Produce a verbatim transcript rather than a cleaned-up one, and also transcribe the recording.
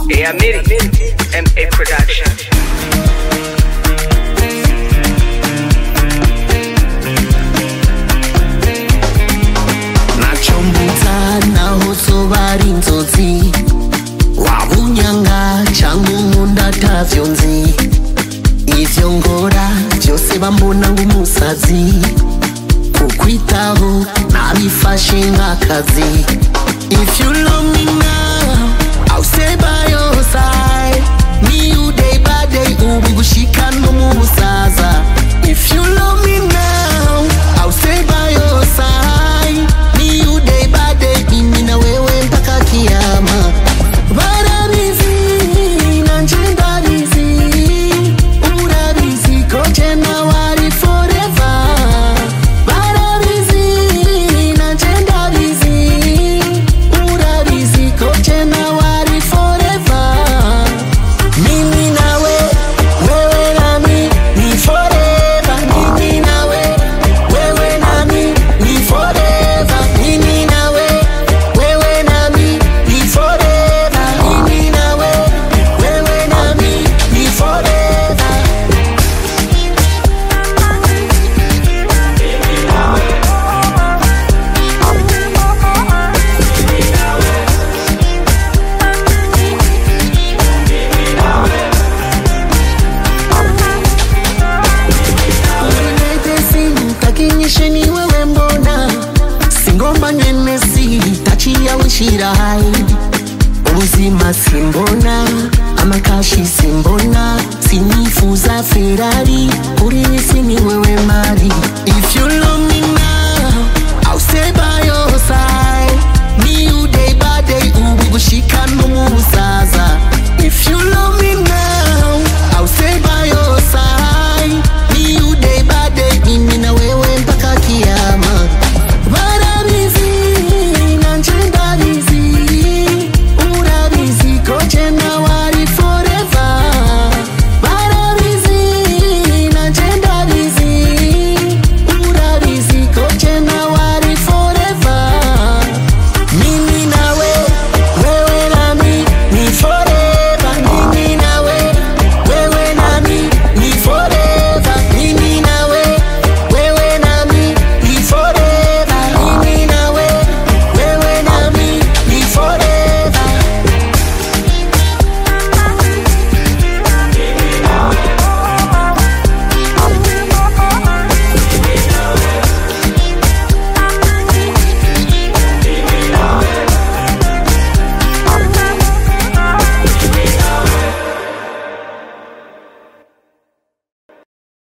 A Amiri, M A Production. Nachombuta na hoso bari nzozi wabunyanga changu munda tavyonzi ivyo ngora vyose bambona ngumusazi kukwitaho nabifashe nk'akazi. If you love me now, I'll stay by your side. Me you day by day, ubi gushika no mu busaza. If you love me now, I'll stay by your side. Me you day by day, mimi na wewe mpaka kiyama. Barabizi, nanjenda bizi, urabizi ko January forever. Barabizi, nanjenda bizi, urabizi ko January forever. Mimi nawe, wewe nami, ni forever. Mimi nawe, wewe nami, ni forever. Mimi nawe, wewe nami, ni forever. Mimi nawe, wewe nami, ni forever. Takinyeshe ni wewe mbona singomba nyenesi tachia wishira hai ubuzima simbona amakashi simbona sinifuza Ferrari uri isi ni wewe mari. If you love me now